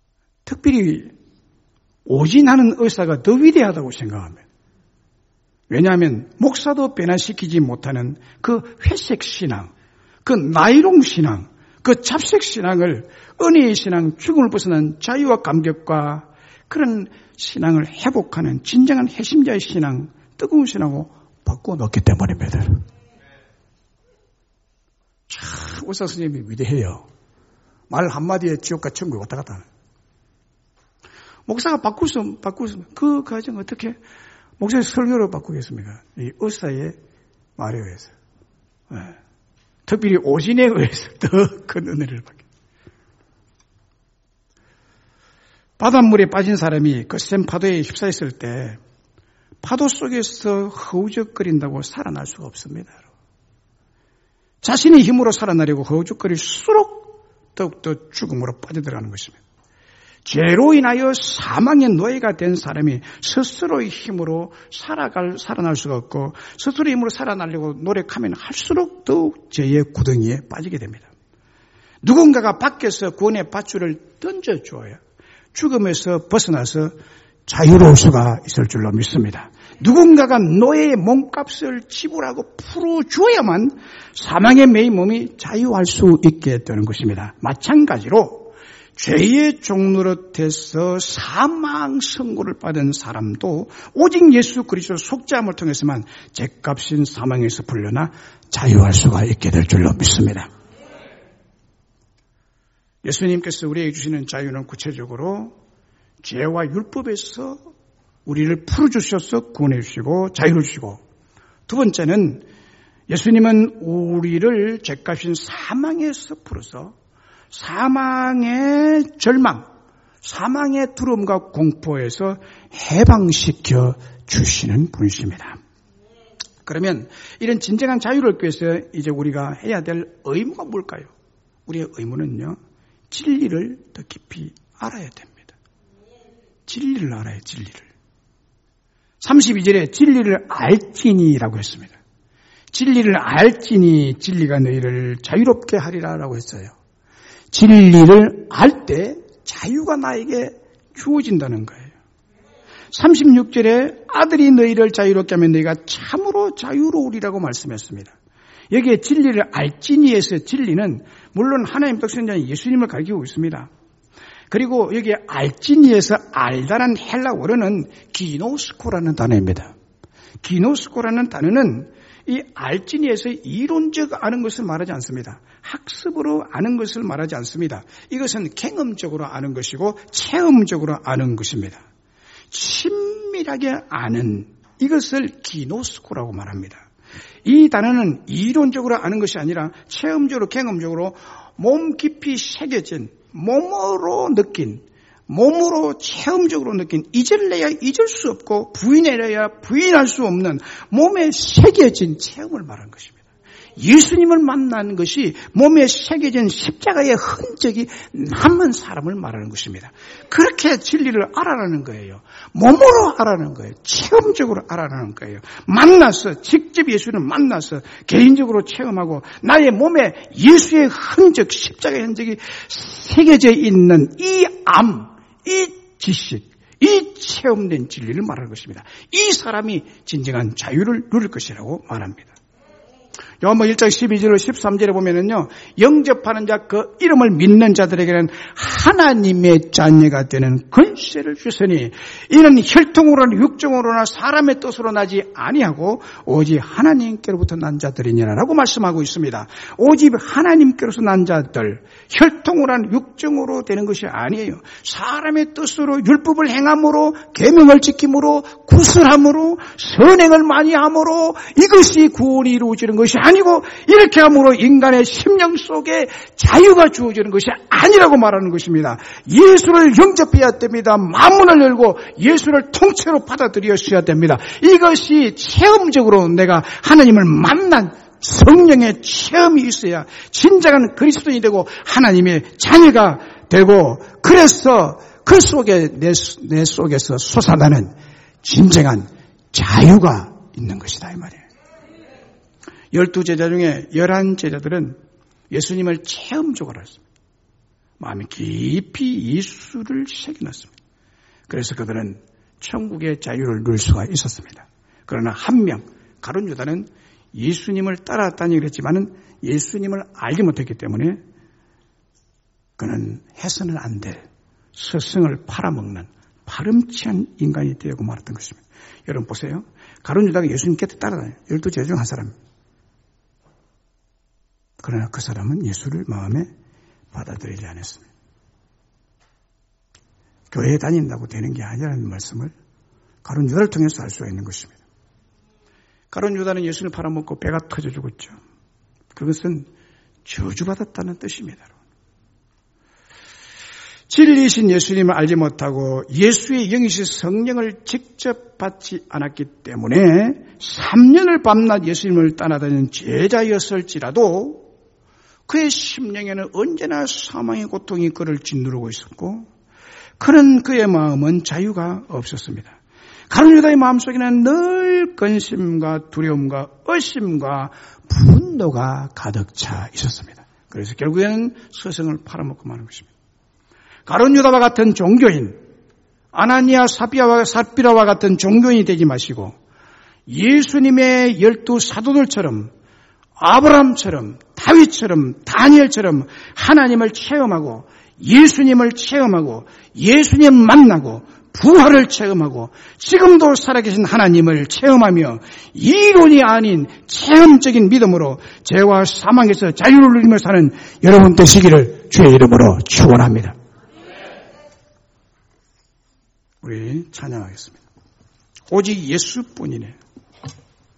Speaker 1: 특별히 오진하는 의사가 더 위대하다고 생각합니다. 왜냐하면 목사도 변화시키지 못하는 그 회색 신앙, 그 나이롱 신앙, 그 잡색 신앙을 은혜의 신앙, 죽음을 벗어난 자유와 감격과 그런 신앙을 회복하는 진정한 핵심자의 신앙, 뜨거운 신앙으로 바꿔놓기 때문입니다. 참 의사 선생님이 위대해요. 말 한마디에 지옥과 천국 왔다 갔다 하는. 목사가 바꿀 수 그 과정 어떻게 목사의 설교로 바꾸겠습니까? 이 의사의 말에 의해서. 네. 특별히 오신에 의해서 더 큰 은혜를 받게. 바닷물에 빠진 사람이 그 센 파도에 휩싸였을 때 파도 속에서 허우적거린다고 살아날 수가 없습니다. 자신의 힘으로 살아나려고 허우적거릴수록 더욱더 죽음으로 빠져들어가는 것입니다. 죄로 인하여 사망의 노예가 된 사람이 스스로의 힘으로 살아날 수가 없고 스스로의 힘으로 살아나려고 노력하면 할수록 더욱 죄의 구덩이에 빠지게 됩니다. 누군가가 밖에서 구원의 밧줄을 던져줘야 죽음에서 벗어나서 자유로울 수가 있을 줄로 믿습니다. 누군가가 노예의 몸값을 지불하고 풀어줘야만 사망의 매인 몸이 자유할 수 있게 되는 것입니다. 마찬가지로 죄의 종노릇해서 사망 선고를 받은 사람도 오직 예수 그리스도 속죄함을 통해서만 죄값인 사망에서 풀려나 자유할 수가 있게 될 줄로 믿습니다. 예수님께서 우리에게 주시는 자유는 구체적으로 죄와 율법에서 우리를 풀어주셔서 구원해 주시고 자유를 주시고, 두 번째는 예수님은 우리를 죄값인 사망에서 풀어서 사망의 절망, 사망의 두려움과 공포에서 해방시켜 주시는 분이십니다. 그러면 이런 진정한 자유를 얻기 위해서 이제 우리가 해야 될 의무가 뭘까요? 우리의 의무는요, 진리를 더 깊이 알아야 됩니다. 진리를 알아야 진리를. 32절에 진리를 알지니라고 했습니다. 진리를 알지니 진리가 너희를 자유롭게 하리라라고 했어요. 진리를 알 때 자유가 나에게 주어진다는 거예요. 36절에 아들이 너희를 자유롭게 하면 너희가 참으로 자유로우리라고 말씀했습니다. 여기에 진리를 알지니에서 진리는 물론 하나님 독생자 예수님을 가리키고 있습니다. 그리고 여기에 알지니에서 알다란 헬라어로는 기노스코라는 단어입니다. 기노스코라는 단어는 이 알지니에서 이론적 아는 것을 말하지 않습니다. 학습으로 아는 것을 말하지 않습니다. 이것은 경험적으로 아는 것이고 체험적으로 아는 것입니다. 친밀하게 아는 이것을 기노스코라고 말합니다. 이 단어는 이론적으로 아는 것이 아니라 체험적으로 경험적으로 몸 깊이 새겨진, 몸으로 느낀, 몸으로 체험적으로 느낀, 잊을래야 잊을 수 없고 부인해야 부인할 수 없는 몸에 새겨진 체험을 말하는 것입니다. 예수님을 만난 것이 몸에 새겨진 십자가의 흔적이 남은 사람을 말하는 것입니다. 그렇게 진리를 알아라는 거예요. 몸으로 알아라는 거예요. 체험적으로 알아라는 거예요. 만나서, 직접 예수를 만나서 개인적으로 체험하고 나의 몸에 예수의 흔적, 십자가의 흔적이 새겨져 있는 이 암, 이 지식, 이 체험된 진리를 말하는 것입니다. 이 사람이 진정한 자유를 누릴 것이라고 말합니다. 요한복음 1장 12절 13절에 보면은요, 영접하는 자 그 이름을 믿는 자들에게는 하나님의 자녀가 되는 권세를 주시니 이는 혈통으로나 육정으로나 사람의 뜻으로 나지 아니하고 오직 하나님께로부터 난 자들이니라라고 말씀하고 있습니다. 오직 하나님께로서 난 자들, 혈통으로나 육정으로 되는 것이 아니에요. 사람의 뜻으로 율법을 행함으로, 계명을 지킴으로, 구슬함으로, 선행을 많이 함으로 이것이 구원이 이루어지는 것이 아니고, 이렇게 함으로 인간의 심령 속에 자유가 주어지는 것이 아니라고 말하는 것입니다. 예수를 영접해야 됩니다. 마음문을 열고 예수를 통째로 받아들여야 됩니다. 이것이 체험적으로 내가 하나님을 만난 성령의 체험이 있어야 진정한 그리스도인이 되고 하나님의 자녀가 되고, 그래서 그 속에 내 속에서 솟아나는 진정한 자유가 있는 것이다 이 말이에요. 12제자 중에 11제자들은 예수님을 체험적으로 했습니다. 마음이 깊이 예수를 새겨놨습니다. 그래서 그들은 천국의 자유를 누릴 수가 있었습니다. 그러나 한 명, 가룟 유다는 예수님을 따라왔다니 그랬지만은 예수님을 알지 못했기 때문에 그는 해서는 안 될 스승을 팔아먹는 파렴치한 인간이 되고 말았던 것입니다. 여러분 보세요. 가룟 유다가 예수님 곁에 따라다녀요. 12제자 중 한 사람. 그러나 그 사람은 예수를 마음에 받아들이지 않았습니다. 교회에 다닌다고 되는 게 아니라는 말씀을 가룟 유다를 통해서 알 수가 있는 것입니다. 가룟 유다는 예수를 팔아먹고 배가 터져 죽었죠. 그것은 저주받았다는 뜻입니다. 진리이신 예수님을 알지 못하고 예수의 영이신 성령을 직접 받지 않았기 때문에 3년을 밤낮 예수님을 따라다니는 제자였을지라도 그의 심령에는 언제나 사망의 고통이 그를 짓누르고 있었고 그는 그의 마음은 자유가 없었습니다. 가룟 유다의 마음속에는 늘 근심과 두려움과 의심과 분노가 가득 차 있었습니다. 그래서 결국에는 스승을 팔아먹고 마는 것입니다. 가룟 유다와 같은 종교인, 아나니아 삽비라와 같은 종교인이 되지 마시고 예수님의 12 사도들처럼 아브라함처럼 다윗처럼 다니엘처럼 하나님을 체험하고 예수님을 체험하고 예수님 만나고 부활을 체험하고 지금도 살아계신 하나님을 체험하며 이론이 아닌 체험적인 믿음으로 죄와 사망에서 자유를 누리며 사는 여러분 되시기를 주의 이름으로 축원합니다. 우리 찬양하겠습니다. 오직 예수뿐이네.